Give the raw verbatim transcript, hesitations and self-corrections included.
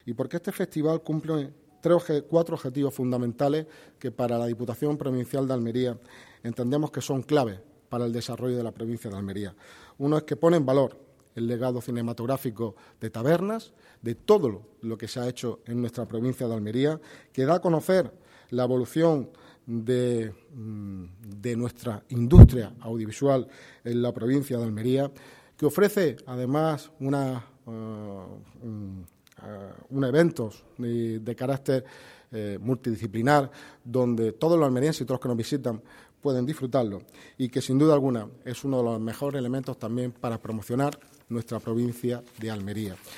Y porque este festival cumple tres, cuatro objetivos fundamentales que para la Diputación Provincial de Almería entendemos que son claves para el desarrollo de la provincia de Almería. Uno es que pone en valor el legado cinematográfico de Tabernas, de todo lo que se ha hecho en nuestra provincia de Almería, que da a conocer la evolución de, de nuestra industria audiovisual en la provincia de Almería, que ofrece además una, uh, un, uh, un eventos de, de carácter eh, multidisciplinar, donde todos los almerienses y todos los que nos visitan pueden disfrutarlo, y que sin duda alguna es uno de los mejores elementos también para promocionar nuestra provincia de Almería.